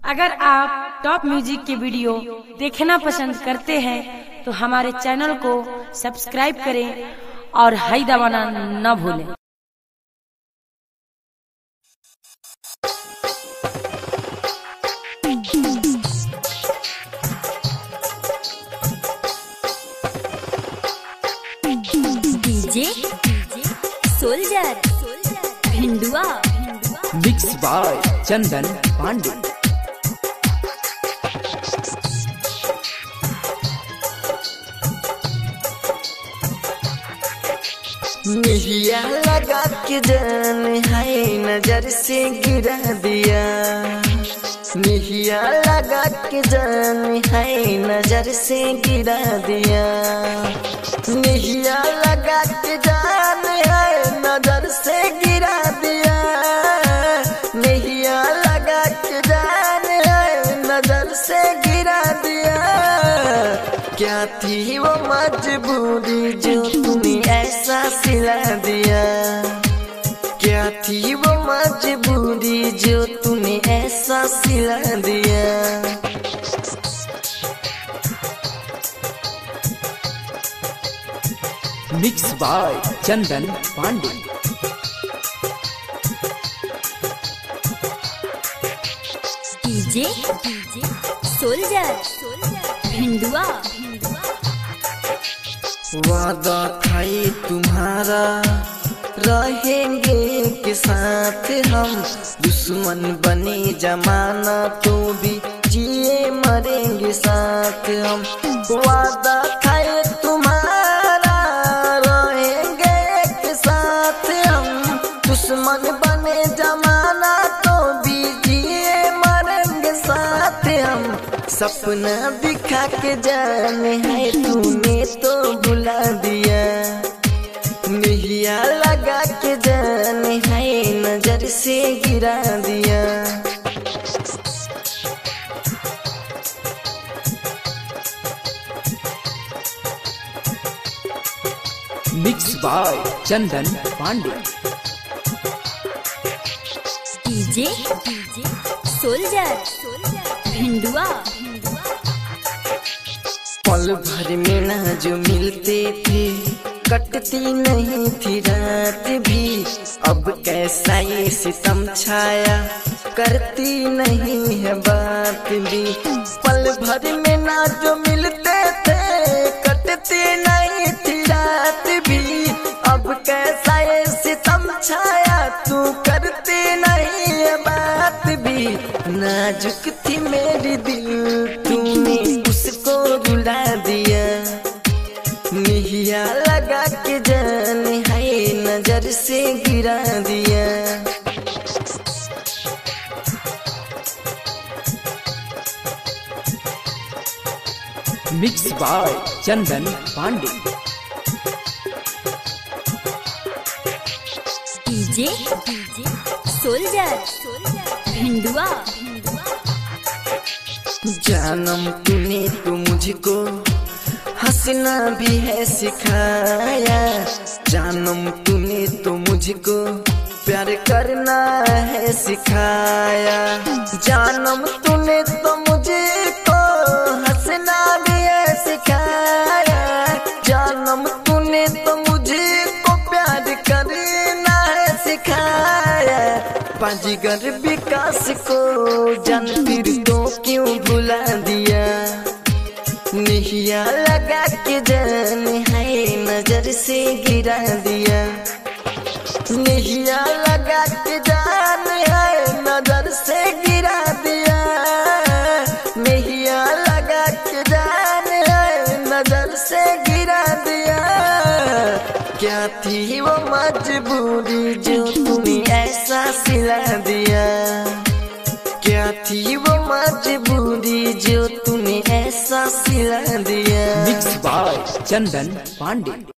अगर आप top music के वीडियो देखना पसंद करते हैं तो हमारे चैनल को सब्सक्राइब करें और हाई दबाना न भूलें। DJ soldier Bhindua mix by Chandan Pandey. निहिया लगा के जान है नजर से गिरा दिया। निहिया लगा के जान है नजर से गिरा दिया। निहिया लगा के जान है नजर से गिरा दिया। निहिया लगा के जान है नजर से गिरा दिया। क्या थी वो मजबूरी जो तुम्हें ऐसा सिला दिया। क्या थी वो मजबूरी जो तुम्हें ऐसा सिला दिया। Mix by Chandan Pandey. DJ soldier Bhindua वादा था ये तुम्हारा रहेंगे के साथ हम। दुश्मन बने जमाना तो भी जिए मरेंगे साथ हम। वादा था ये तुम्हारा रहेंगे के साथ हम। दुश्मन बने जमाना तो भी जिए मरेंगे साथ हम। सपना दिखा के जाने है तूने तो भुला दिया। निहिया लगा के जाने है नजर से गिरा दिया। Mix by Chandan Pandey. DJ soldier Bhindua पल भर में ना जो मिलते थे कटती नहीं थी रात भी। अब कैसा ये सितम छाया करती नहीं है बात भी। पल भर में ना जो मिलते थे कटती नहीं थी रात भी। अब कैसा ये सितम छाया तू करती नहीं है बात भी। नाजुक थी मेरी दिल तूने उसको रुला दिया। निहिया लगा के जान है नजर से गिरा दिया। Mix by Chandan Pandey. DJ soldier Bhindua जानम तूने तो मुझको हंसना भी है सिखाया। जानम तूने तो मुझको प्यार करना है सिखाया। जानम तूने तो मुझको हंसना भी है सिखाया। जानम तूने तो मुझको प्यार करना है सिखाया। बाजीगर विकास को जान फिर तो क्यों भुला दिया। निहिया लगा के जान है नजर से गिरा दिया। निहिया लगा के जान है नजर से गिरा दिया। निहिया लगा के जान है नजर से गिरा दिया। क्या थी वो मजबूरी जो तुम्हें ऐसा सिला दिया। क्या थी वो मजबूरी जो तुम्हें ऐसा सिला दिया। Mix by Chandan Pandey.